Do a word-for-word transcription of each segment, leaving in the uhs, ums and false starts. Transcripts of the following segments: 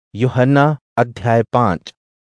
यूहन्ना अध्याय पांच।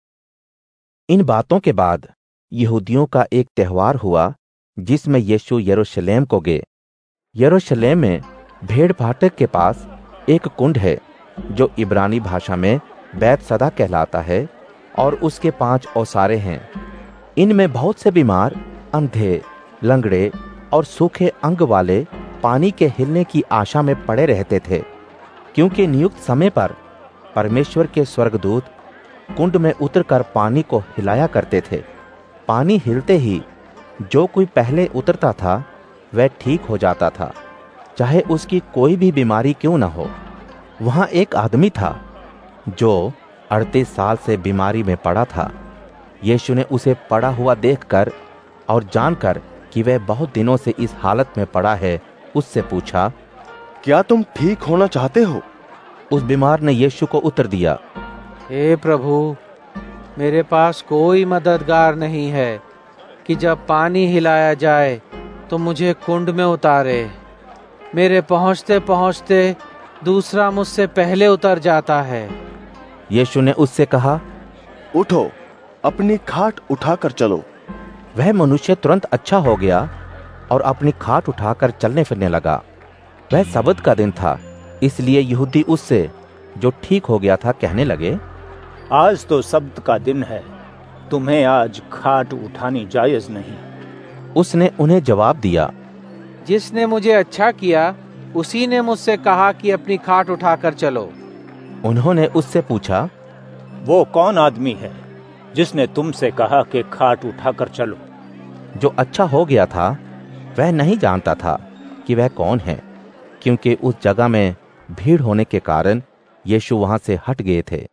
इन बातों के बाद यहूदियों का एक त्योहार हुआ जिसमें यीशु यरूशलेम को गए। यरूशलेम में भेड़ फाटक के पास एक कुंड है जो इब्रानी भाषा में बैतसदा कहलाता है, और उसके पांच ओसारे हैं। इनमें बहुत से बीमार, अंधे, लंगड़े और सूखे अंग वाले पानी के हिलने की आशा में पड़े रहते थे, क्योंकि नियुक्त समय पर परमेश्वर के स्वर्गदूत कुंड में उतरकर पानी को हिलाया करते थे। पानी हिलते ही जो कोई पहले उतरता था वह ठीक हो जाता था, चाहे उसकी कोई भी बीमारी क्यों न हो। वहाँ एक आदमी था जो अड़तीस साल से बीमारी में पड़ा था। यीशु ने उसे पड़ा हुआ देखकर और जानकर कि वह बहुत दिनों से इस हालत में पड़ा है, उससे पूछा, क्या तुम ठीक होना चाहते हो? उस बीमार ने यीशु को उत्तर दिया, हे प्रभु, मेरे पास कोई मददगार नहीं है कि जब पानी हिलाया जाए तो मुझे कुंड में उतारे। मेरे पहुंचते पहुंचते दूसरा मुझसे पहले उतर जाता है। यीशु ने उससे कहा, उठो, अपनी खाट उठाकर चलो। वह मनुष्य तुरंत अच्छा हो गया और अपनी खाट उठाकर चलने फिरने लगा। वह सबत का दिन था, इसलिए यहूदी उससे जो ठीक हो गया था कहने लगे, आज तो सब्त का दिन है, तुम्हें आज खाट उठानी जायज नहीं। उसने उन्हें जवाब दिया, जिसने मुझे अच्छा किया उसी ने मुझसे कहा कि अपनी खाट उठाकर चलो। उन्होंने उससे पूछा, वो कौन आदमी है जिसने तुमसे कहा कि खाट उठाकर चलो? जो अच्छा हो गया था वह नहीं जानता था कि वह कौन है, क्योंकि उस जगह में भीड़ होने के कारण यीशु वहां से हट गए थे।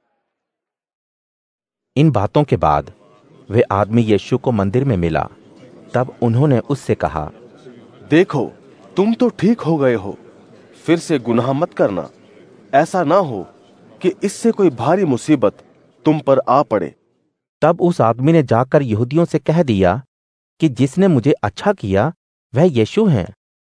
इन बातों के बाद वे आदमी यीशु को मंदिर में मिला। तब उन्होंने उससे कहा, देखो, तुम तो ठीक हो गए हो, फिर से गुनाह मत करना, ऐसा ना हो कि इससे कोई भारी मुसीबत तुम पर आ पड़े। तब उस आदमी ने जाकर यहूदियों से कह दिया कि जिसने मुझे अच्छा किया वह यीशु है।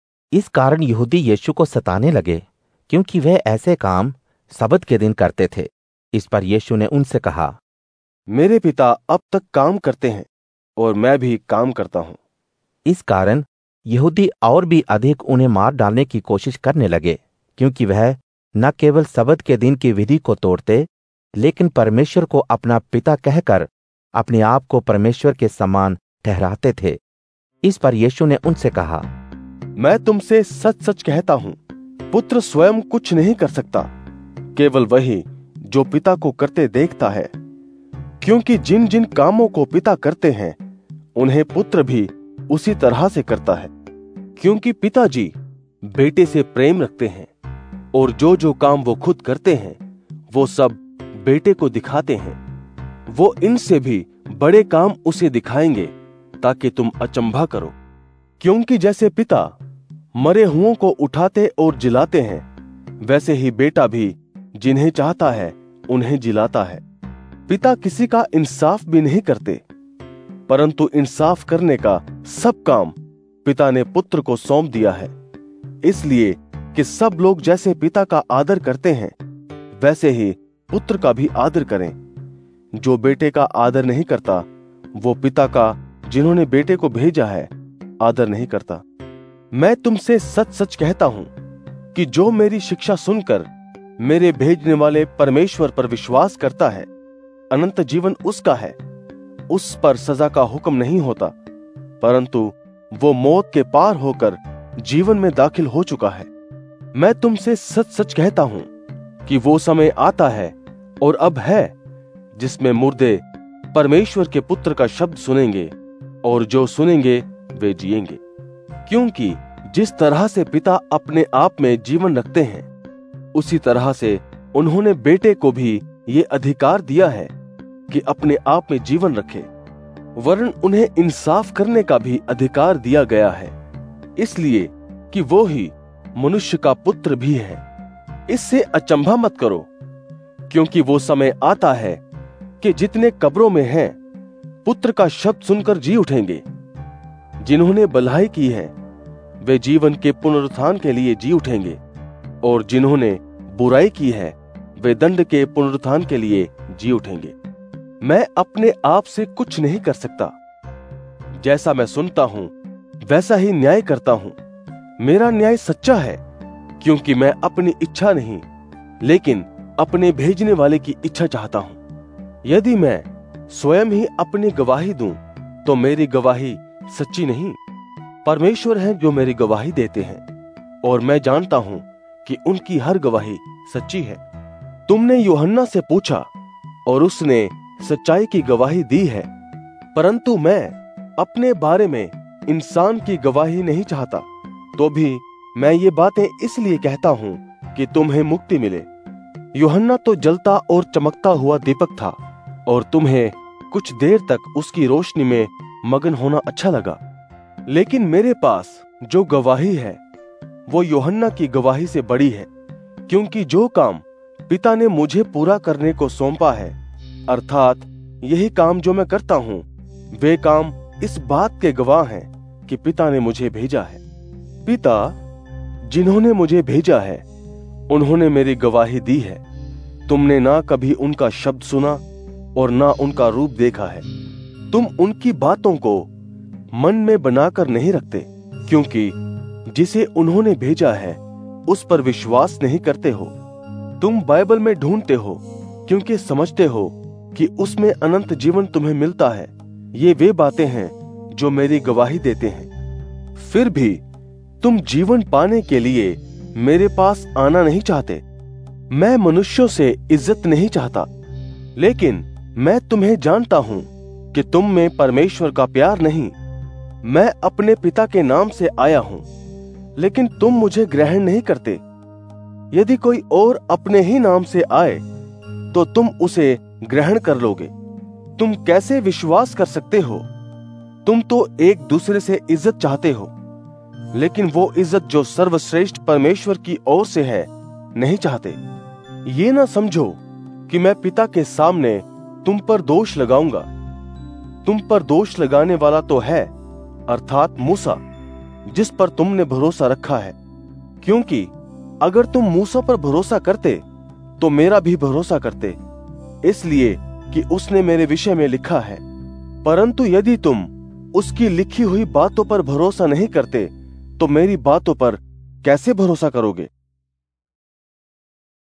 इस कारण यहूदी यीशु को सताने लगे, क्योंकि वह ऐसे काम सबत के दिन करते थे। इस पर यीशु ने उनसे कहा, मेरे पिता अब तक काम करते हैं और मैं भी काम करता हूं। इस कारण यहूदी और भी अधिक उन्हें मार डालने की कोशिश करने लगे, क्योंकि वह न केवल सबत के दिन की विधि को तोड़ते, लेकिन परमेश्वर को अपना पिता कहकर अपने आप को परमेश्वर के समान ठहराते थे। इस पर यीशु ने उनसे कहा, मैं तुमसे सच सच कहता हूं, पुत्र स्वयं कुछ नहीं कर सकता, केवल वही जो पिता को करते देखता है। क्योंकि जिन जिन कामों को पिता करते हैं उन्हें पुत्र भी उसी तरह से करता है, क्योंकि पिताजी बेटे से प्रेम रखते हैं, और जो जो काम वो खुद करते हैं वो सब बेटे को दिखाते हैं। वो इनसे भी बड़े काम उसे दिखाएंगे, ताकि तुम अचंभा करो। क्योंकि जैसे पिता मरे हुओं को उठाते और जिलाते हैं, वैसे ही बेटा भी जिन्हें चाहता है उन्हें जिलाता है। पिता किसी का इंसाफ भी नहीं करते, परंतु इंसाफ करने का सब काम पिता ने पुत्र को सौंप दिया है, इसलिए कि सब लोग जैसे पिता का आदर करते हैं वैसे ही पुत्र का भी आदर करें। जो बेटे का आदर नहीं करता वो पिता का, जिन्होंने बेटे को भेजा है, आदर नहीं करता। मैं तुमसे सच सच कहता हूं कि जो मेरी शिक्षा सुनकर मेरे भेजने वाले परमेश्वर पर विश्वास करता है, अनंत जीवन उसका है। उस पर सजा का हुक्म नहीं होता, परंतु वो मौत के पार होकर जीवन में दाखिल हो चुका है। मैं तुमसे सच सच कहता हूं कि वो समय आता है और अब है जिसमें मुर्दे परमेश्वर के पुत्र का शब्द सुनेंगे, और जो सुनेंगे वे जिएंगे। क्योंकि जिस तरह से पिता अपने आप में जीवन रखते हैं, उसी तरह से उन्होंने बेटे को भी ये अधिकार दिया है कि अपने आप में जीवन रखे, वरन उन्हें इंसाफ करने का भी अधिकार दिया गया है, इसलिए कि वो ही मनुष्य का पुत्र भी है। इससे अचंभा मत करो, क्योंकि वो समय आता है कि जितने कब्रों में हैं पुत्र का शब्द सुनकर जी उठेंगे। जिन्होंने भलाई की है वे जीवन के पुनरुत्थान के लिए जी उठेंगे, और जिन्होंने बुराई की है वे दंड के पुनरुत्थान के लिए जी उठेंगे। मैं अपने आप से कुछ नहीं कर सकता। जैसा मैं सुनता हूं वैसा ही न्याय करता हूं। मेरा न्याय सच्चा है, क्योंकि मैं अपनी इच्छा नहीं लेकिन अपने भेजने वाले की इच्छा चाहता हूं। यदि मैं स्वयं ही अपनी गवाही दूं तो मेरी गवाही सच्ची नहीं। परमेश्वर हैं जो मेरी गवाही देते हैं, और मैं जानता हूं कि उनकी हर गवाही सच्ची है। तुमने यूहन्ना से पूछा और उसने सच्चाई की गवाही दी है, परंतु मैं अपने बारे में इंसान की गवाही नहीं चाहता। तो भी मैं ये बातें इसलिए कहता हूं कि तुम्हें मुक्ति मिले। यूहन्ना तो जलता और चमकता हुआ दीपक था, और तुम्हें कुछ देर तक उसकी रोशनी में मगन होना अच्छा लगा। लेकिन मेरे पास जो गवाही है वो यूहन्ना की गवाही से बड़ी है, क्योंकि जो काम पिता ने मुझे पूरा करने को सौंपा है, अर्थात यही काम जो मैं करता हूं, वे काम इस बात के गवाह हैं कि पिता ने मुझे भेजा है। पिता जिन्होंने मुझे भेजा है उन्होंने मेरी गवाही दी है। तुमने ना कभी उनका शब्द सुना और ना उनका रूप देखा है। तुम उनकी बातों को मन में बनाकर नहीं रखते, क्योंकि जिसे उन्होंने भेजा है उस पर विश्वास नहीं करते हो। तुम बाइबल में ढूंढते हो क्योंकि समझते हो कि उसमें अनंत जीवन तुम्हें मिलता है। ये वे बातें हैं जो मेरी गवाही देते हैं। फिर भी तुम जीवन पाने के लिए मेरे पास आना नहीं चाहते। मैं मनुष्यों से इज्जत नहीं चाहता, लेकिन मैं तुम्हें जानता हूं कि तुम में परमेश्वर का प्यार नहीं। मैं अपने पिता के नाम से आया हूं, लेकिन तुम मुझे ग्रहण नहीं करते। यदि कोई और अपने ही नाम से आए तो तुम उसे ग्रहण कर लोगे। तुम कैसे विश्वास कर सकते हो? तुम तो एक दूसरे से इज्जत चाहते हो, लेकिन वो इज्जत जो सर्वश्रेष्ठ परमेश्वर की ओर से है नहीं चाहते। ये ना समझो कि मैं पिता के सामने तुम पर दोष लगाऊंगा। तुम पर दोष लगाने वाला तो है, अर्थात मूसा, जिस पर तुमने भरोसा रखा है। क्योंकि अगर तुम मूसा पर भरोसा करते तो मेरा भी भरोसा करते, इसलिए कि उसने मेरे विषय में लिखा है। परंतु यदि तुम उसकी लिखी हुई बातों पर भरोसा नहीं करते तो मेरी बातों पर कैसे भरोसा करोगे?